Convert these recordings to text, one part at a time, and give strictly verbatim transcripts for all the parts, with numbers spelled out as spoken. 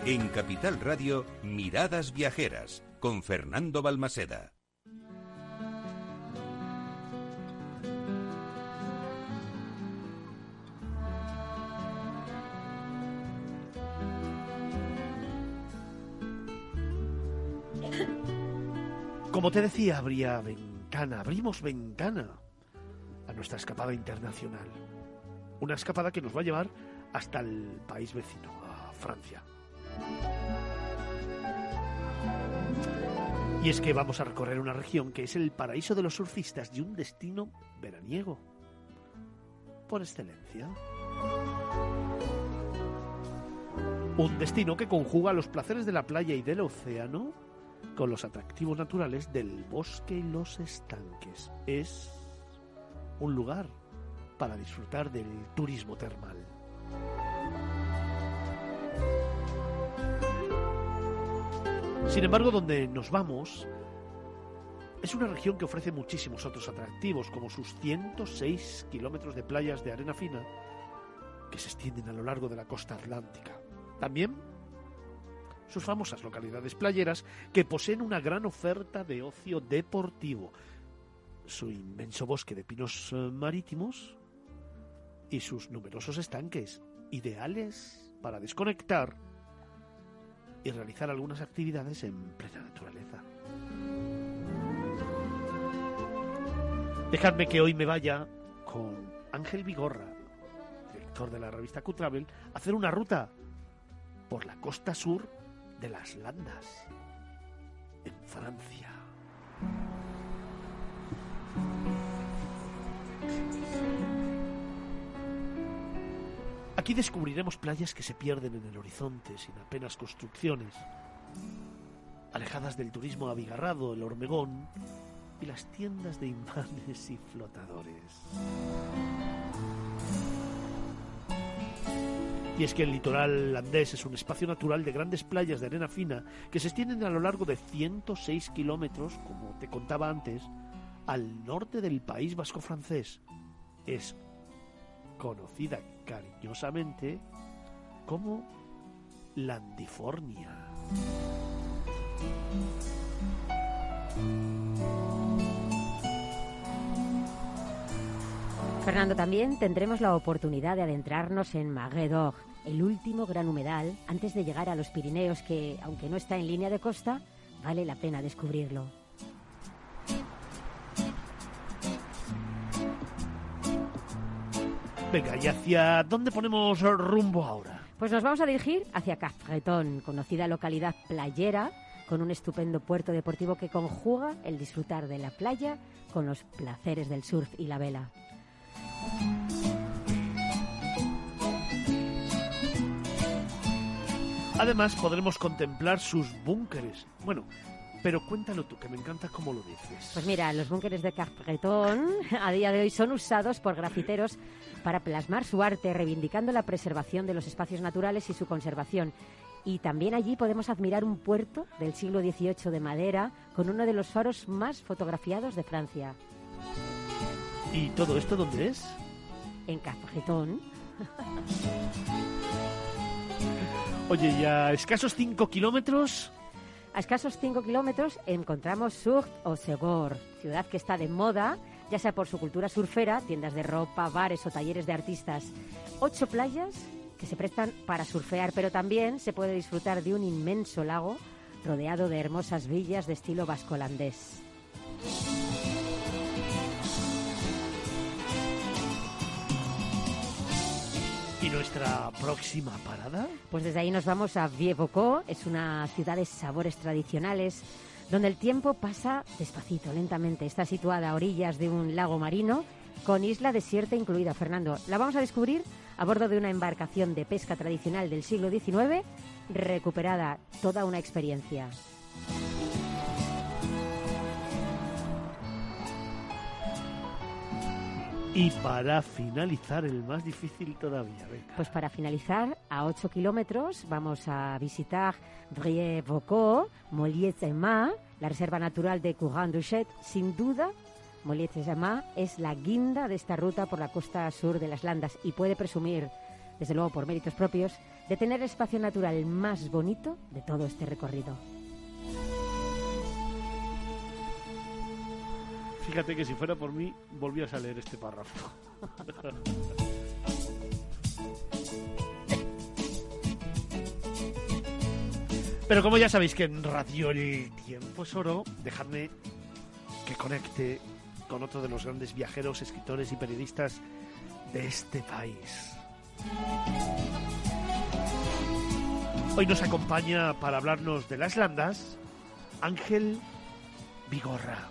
En Capital Radio, Miradas Viajeras, con Fernando Balmaseda. Como te decía, habría ventana, abrimos ventana a nuestra escapada internacional. Una escapada que nos va a llevar hasta el país vecino, a Francia. Y es que vamos a recorrer una región que es el paraíso de los surfistas y un destino veraniego por excelencia. Un destino que conjuga los placeres de la playa y del océano con los atractivos naturales del bosque y los estanques. Es un lugar para disfrutar del turismo termal. Sin embargo, donde nos vamos es una región que ofrece muchísimos otros atractivos, como sus ciento seis kilómetros de playas de arena fina que se extienden a lo largo de la costa atlántica. También sus famosas localidades playeras que poseen una gran oferta de ocio deportivo, su inmenso bosque de pinos marítimos y sus numerosos estanques, ideales para desconectar y realizar algunas actividades en plena naturaleza. Dejadme que hoy me vaya con Ángel Vigorra, director de la revista Q-Travel, a hacer una ruta por la costa sur de las Landas, en Francia. Aquí descubriremos playas que se pierden en el horizonte sin apenas construcciones, alejadas del turismo abigarrado, el hormigón y las tiendas de imanes y flotadores. Y es que el litoral landés es un espacio natural de grandes playas de arena fina que se extienden a lo largo de ciento seis kilómetros, como te contaba antes, al norte del País Vasco francés. Es conocida cariñosamente como Landifornia. Fernando, también tendremos la oportunidad de adentrarnos en Marais d'Or, el último gran humedal antes de llegar a los Pirineos, que, aunque no está en línea de costa, vale la pena descubrirlo. Venga, ¿y hacia dónde ponemos rumbo ahora? Pues nos vamos a dirigir hacia Cap-Breton, conocida localidad playera, con un estupendo puerto deportivo que conjuga el disfrutar de la playa con los placeres del surf y la vela. Además, podremos contemplar sus búnkeres. Bueno, pero cuéntalo tú, que me encanta cómo lo dices. Pues mira, los búnkeres de Cap-Breton a día de hoy son usados por grafiteros para plasmar su arte, reivindicando la preservación de los espacios naturales y su conservación. Y también allí podemos admirar un puerto del siglo dieciocho de madera con uno de los faros más fotografiados de Francia. ¿Y todo esto dónde es? En Cap-Breton. Oye, ¿y a escasos cinco kilómetros? A escasos cinco kilómetros encontramos Surf o Segor, ciudad que está de moda, ya sea por su cultura surfera, tiendas de ropa, bares o talleres de artistas. Ocho playas que se prestan para surfear, pero también se puede disfrutar de un inmenso lago rodeado de hermosas villas de estilo vasco-holandés. ¿Y nuestra próxima parada? Pues desde ahí nos vamos a Vieux-Bocaux. Es una ciudad de sabores tradicionales donde el tiempo pasa despacito, lentamente. Está situada a orillas de un lago marino con isla desierta incluida, Fernando. La vamos a descubrir a bordo de una embarcación de pesca tradicional del siglo diecinueve, recuperada, toda una experiencia. Y para finalizar, el más difícil todavía, venga. Pues para finalizar, a ocho kilómetros vamos a visitar Vieux-Bocaux, Molliet-et-Mar, la reserva natural de Courant-Duchet. Sin duda, Molliet-et-Mar es la guinda de esta ruta por la costa sur de las Landas y puede presumir desde luego por méritos propios, de tener el espacio natural más bonito de todo este recorrido. Fíjate que si fuera por mí, volvías a leer este párrafo. Pero como ya sabéis que en Radio El Tiempo es Oro, dejadme que conecte con otro de los grandes viajeros, escritores y periodistas de este país. Hoy nos acompaña para hablarnos de las landas Ángel Vigorra.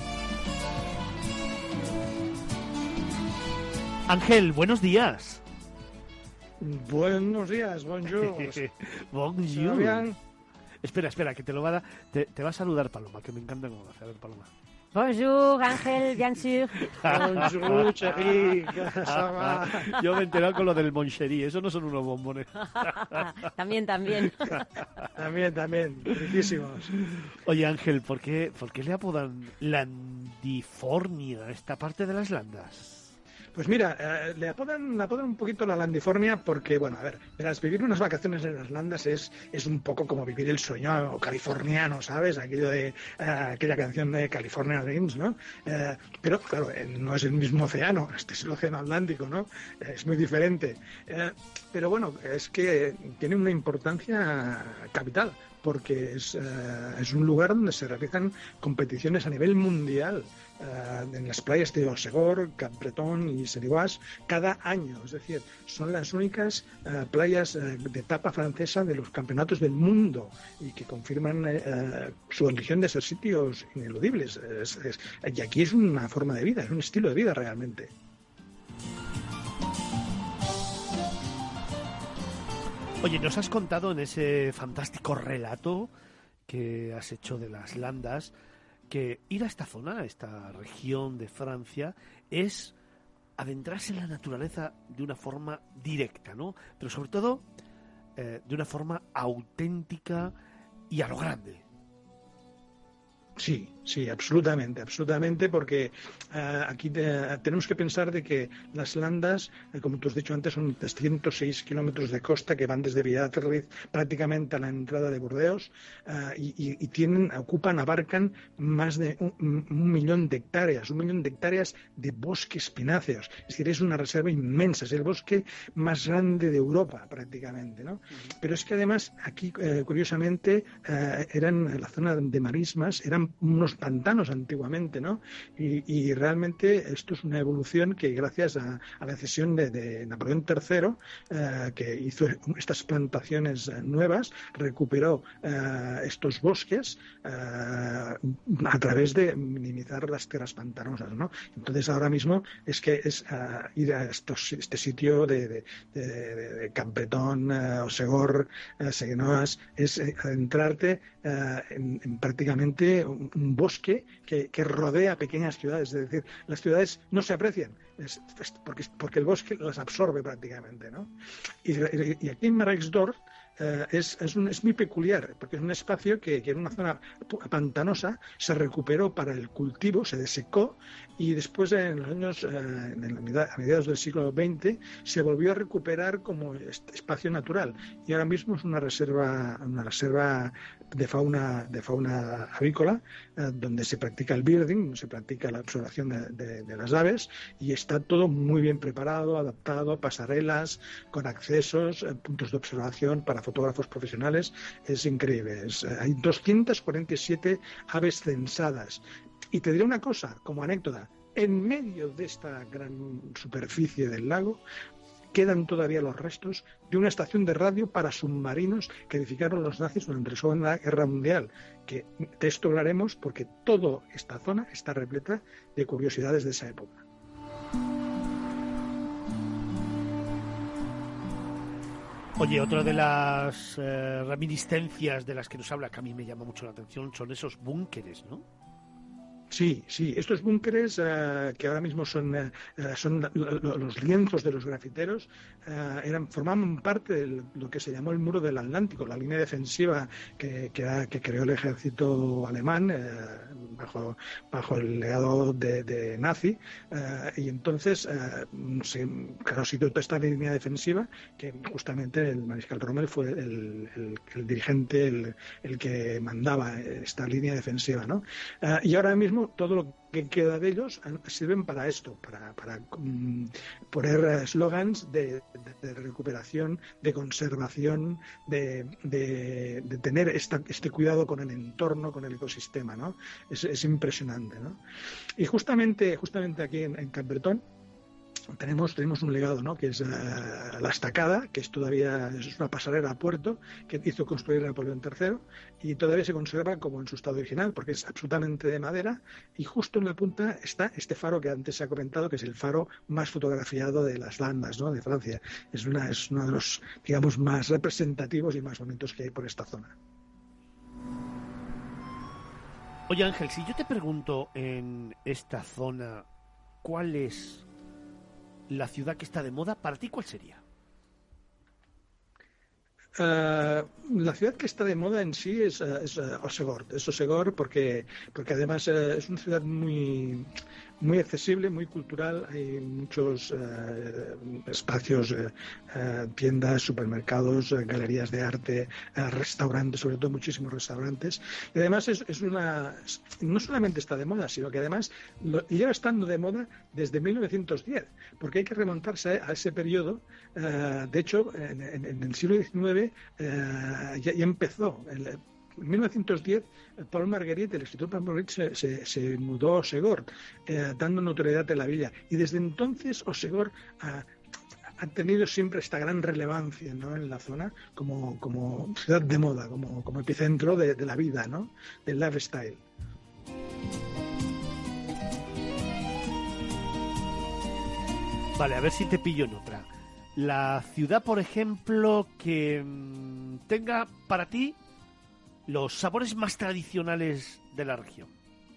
Ángel, buenos días. Buenos días, bonjour. Bonjour. Bien? Espera, espera, que te lo va a dar. Te, te va a saludar Paloma, que me encanta cómo lo hace. A ver, Paloma. Bonjour, Ángel, bien sûr. Bonjour, chérie. Ça va? Yo me he enterado con lo del moncherí, eso no son unos bombones. También, también. También, también, riquísimos. Oye, Ángel, ¿por qué, ¿por qué le apodan Landifornia, esta parte de las landas? Pues mira, eh, le apodan, le apodan un poquito la Landifornia porque, bueno, a ver, verás, vivir unas vacaciones en las landas es, es un poco como vivir el sueño californiano, ¿sabes? Aquello de eh, aquella canción de California Dreams, ¿no? Eh, pero, claro, eh, no es el mismo océano, este es el océano Atlántico, ¿no? Eh, es muy diferente. Eh, pero bueno, es que tiene una importancia capital, porque es, uh, es un lugar donde se realizan competiciones a nivel mundial uh, en las playas de Osegor, Cap Breton y Seriguas cada año. Es decir, son las únicas uh, playas uh, de etapa francesa de los campeonatos del mundo y que confirman uh, su religión de ser sitios ineludibles. Es, es, y aquí es una forma de vida, es un estilo de vida realmente. Oye, nos has contado en ese fantástico relato que has hecho de las landas que ir a esta zona, a esta región de Francia, es adentrarse en la naturaleza de una forma directa, ¿no? Pero sobre todo eh, de una forma auténtica y a lo grande. Sí, sí, absolutamente, absolutamente, porque uh, aquí te, tenemos que pensar de que las landas, eh, como tú has dicho antes, son trescientos seis kilómetros de costa que van desde Villatreviz prácticamente a la entrada de Burdeos uh, y, y, y tienen, ocupan, abarcan más de un, un millón de hectáreas, un millón de hectáreas de bosques pináceos. Es decir, es una reserva inmensa, es el bosque más grande de Europa prácticamente, ¿no? Uh-huh. Pero es que además aquí, eh, curiosamente, uh, eran la zona de marismas, eran unos pantanos antiguamente, ¿no? Y, y realmente esto es una evolución que gracias a, a la cesión de, de Napoleón tercero, eh, que hizo estas plantaciones nuevas, recuperó eh, estos bosques eh, a través de minimizar las tierras pantanosas, ¿no? Entonces ahora mismo es que es uh, ir a estos, este sitio de, de, de, de, de Campretón, uh, Osegor, uh, Seguenoas, es eh, adentrarte uh, en, en prácticamente un, un bosque que, que rodea pequeñas ciudades, es decir, las ciudades no se aprecian, es, es porque, porque el bosque las absorbe prácticamente, ¿no? Y, y aquí en Marexdorf Uh, es, es, un, es muy peculiar, porque es un espacio que, que en una zona pantanosa se recuperó para el cultivo, se desecó y después en los años, uh, en la, a mediados del siglo veinte, se volvió a recuperar como espacio natural y ahora mismo es una reserva, una reserva de fauna, de fauna avícola, uh, donde se practica el birding, donde se practica la observación de, de, de las aves y está todo muy bien preparado, adaptado, pasarelas con accesos, uh, puntos de observación para fotógrafos profesionales, es increíble. Es, hay doscientas cuarenta y siete aves censadas. Y te diré una cosa, como anécdota, en medio de esta gran superficie del lago quedan todavía los restos de una estación de radio para submarinos que edificaron los nazis durante la Segunda Guerra Mundial, que de esto hablaremos porque toda esta zona está repleta de curiosidades de esa época. Oye, otra de las eh, reminiscencias de las que nos habla, que a mí me llama mucho la atención, son esos búnkeres, ¿no? Sí, sí, estos búnkeres uh, que ahora mismo son, uh, son lo, lo, los lienzos de los grafiteros, uh, eran, formaban parte de lo que se llamó el muro del Atlántico, la línea defensiva que, que, que creó el ejército alemán uh, bajo, bajo el legado de, de nazi, uh, y entonces uh, se constituyó toda esta línea defensiva que justamente el mariscal Rommel fue el, el, el dirigente, el, el que mandaba esta línea defensiva, ¿no? Uh, y ahora mismo todo lo que queda de ellos sirven para esto, para, para um, poner eslogans de, de, de recuperación, de conservación, de, de, de tener esta, este cuidado con el entorno, con el ecosistema, ¿no? Es, es impresionante, ¿no? Y justamente, justamente aquí en, en Capbreton Tenemos, tenemos un legado, ¿no? Que es uh, la estacada, que es todavía es una pasarela a puerto que hizo construir Napoleón tercero y todavía se conserva como en su estado original porque es absolutamente de madera y justo en la punta está este faro que antes se ha comentado que es el faro más fotografiado de las Landas, ¿no? De Francia. Es, una, es uno de los, digamos, más representativos y más bonitos que hay por esta zona. Oye Ángel, si yo te pregunto en esta zona ¿cuál es la ciudad que está de moda, para ti cuál sería? Uh, la ciudad que está de moda en sí es, uh, es uh, Osegor, es Osegor porque, porque además uh, es una ciudad muy, muy accesible, muy cultural, hay muchos uh, espacios, uh, uh, tiendas, supermercados, uh, galerías de arte, uh, restaurantes, sobre todo muchísimos restaurantes, y además es, es una, no solamente está de moda, sino que además lo, lleva estando de moda desde mil novecientos diez, porque hay que remontarse a ese periodo, uh, de hecho, en, en, en el siglo diecinueve Uh, ya, ya empezó. En, en mil novecientos diez, Paul Marguerite, el escritor Paul Marguerite, se, se, se mudó a Osegor, eh, dando notoriedad a la villa. Y desde entonces Osegor uh, ha tenido siempre esta gran relevancia, ¿no? En la zona como, como ciudad de moda, como, como epicentro de, de la vida, ¿no? Del lifestyle. Vale, a ver si te pillo en otra. La ciudad, por ejemplo, que mmm, tenga para ti los sabores más tradicionales de la región.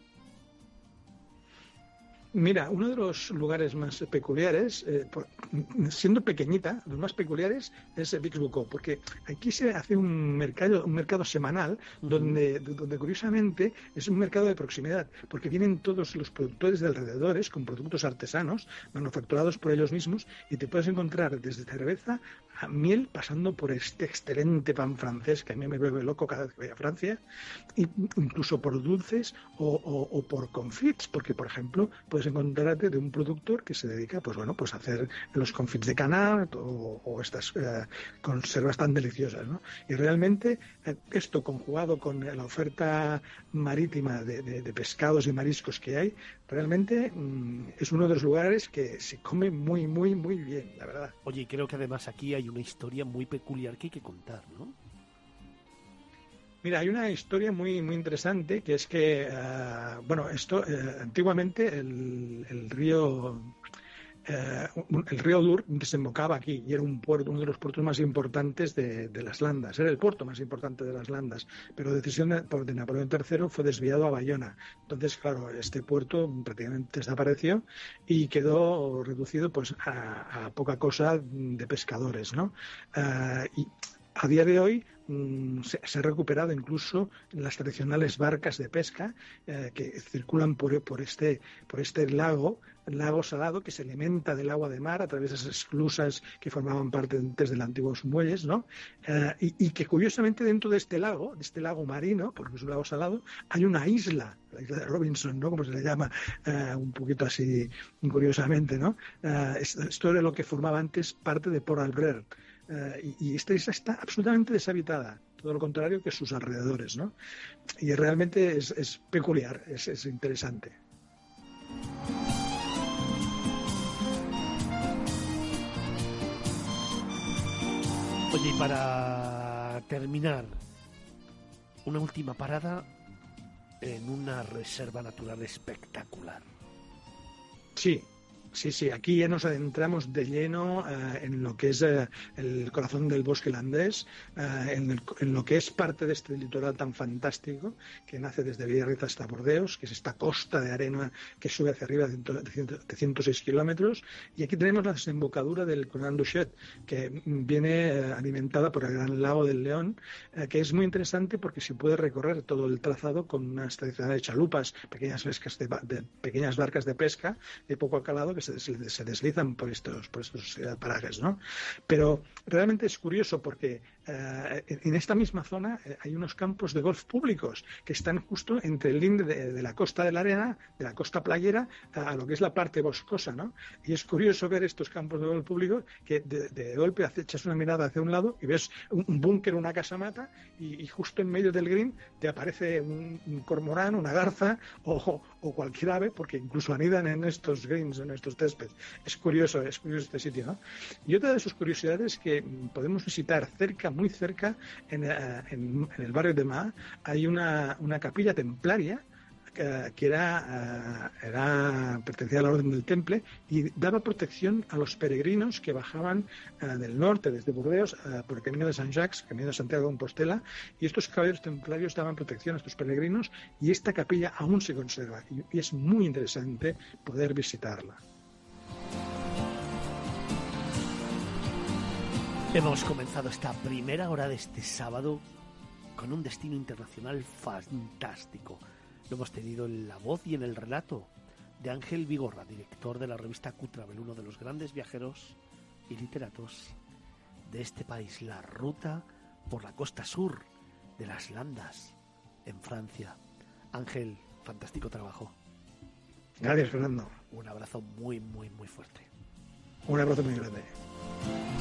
Mira, uno de los lugares más peculiares, eh, por, siendo pequeñita, los más peculiares es Vic-Bucó, porque aquí se hace un mercado, un mercado semanal uh-huh. donde, donde curiosamente es un mercado de proximidad, porque vienen todos los productores de alrededores con productos artesanos, manufacturados por ellos mismos, y te puedes encontrar desde cerveza a miel, pasando por este excelente pan francés que a mí me vuelve loco cada vez que voy a Francia, y incluso por dulces o, o, o por confits, porque por ejemplo puedes encontrarte de un productor que se dedica, pues bueno, pues a hacer los confits de canard o, o estas eh, conservas tan deliciosas, ¿no? Y realmente eh, esto conjugado con la oferta marítima de, de, de pescados y mariscos que hay, realmente mmm, es uno de los lugares que se come muy, muy, muy bien, la verdad. Oye, y creo que además aquí hay una historia muy peculiar que hay que contar, ¿no? Mira, hay una historia muy muy interesante que es que, uh, bueno, esto, uh, antiguamente el, el río uh, el río Dur desembocaba aquí y era un puerto, uno de los puertos más importantes de, de las Landas, era el puerto más importante de las Landas, pero decisión de, de Napoleón tercero fue desviado a Bayona. Entonces, claro, este puerto prácticamente desapareció y quedó reducido pues a, a poca cosa de pescadores, ¿no? Uh, y a día de hoy mmm, se, se ha recuperado incluso las tradicionales barcas de pesca eh, que circulan por, por, este, por este lago, lago salado que se alimenta del agua de mar a través de esas esclusas que formaban parte antes de los antiguos muelles, ¿no? Eh, y, y que curiosamente dentro de este lago, de este lago marino, porque es un lago salado, hay una isla, la isla de Robinson, ¿no? Como se le llama, eh, un poquito así curiosamente, ¿no? Eh, esto era lo que formaba antes parte de Port Albert. Uh, y, y esta isla está absolutamente deshabitada, todo lo contrario que sus alrededores, ¿no? Y realmente es, es peculiar, es, es interesante. Oye, y para terminar, una última parada en una reserva natural espectacular. Sí. Sí, sí, aquí ya nos adentramos de lleno uh, en lo que es uh, el corazón del bosque landés, uh, en, el, en lo que es parte de este litoral tan fantástico que nace desde Biarritz hasta Bordeos, que es esta costa de arena que sube hacia arriba de ciento seis kilómetros. Y aquí tenemos la desembocadura del Canal Duchet, que viene uh, alimentada por el Gran Lago del León, uh, que es muy interesante porque se puede recorrer todo el trazado con unas tradicionales chalupas, pequeñas, pescas de, de, pequeñas barcas de pesca de poco calado que se, se deslizan por estos, por estos parajes, ¿no? Pero realmente es curioso porque uh, en esta misma zona uh, hay unos campos de golf públicos que están justo entre el linde de, de la costa de la arena, de la costa playera, uh, a lo que es la parte boscosa, ¿no? Y es curioso ver estos campos de golf públicos que de, de golpe echas una mirada hacia un lado y ves un, un búnker, una casamata, y, y justo en medio del green te aparece un, un cormorán, una garza o, o cualquier ave, porque incluso anidan en estos greens, en estos céspedes. Es curioso, es curioso este sitio, ¿no? Y otra de sus curiosidades que podemos visitar cerca, muy cerca, en, en, en el barrio de Ma, hay una, una capilla templaria que, que era, era pertenecía a la Orden del Temple y daba protección a los peregrinos que bajaban uh, del norte, desde Burdeos, uh, por el camino de San Jacques, camino de Santiago de Compostela, y estos caballeros templarios daban protección a estos peregrinos, y esta capilla aún se conserva, y, y es muy interesante poder visitarla. Hemos comenzado esta primera hora de este sábado con un destino internacional fantástico. Lo hemos tenido en la voz y en el relato de Ángel Vigorra, director de la revista Q-Travel, uno de los grandes viajeros y literatos de este país. La ruta por la costa sur de las Landas, en Francia. Ángel, fantástico trabajo. Gracias, Fernando. Un abrazo muy, muy, muy fuerte. Un abrazo muy grande.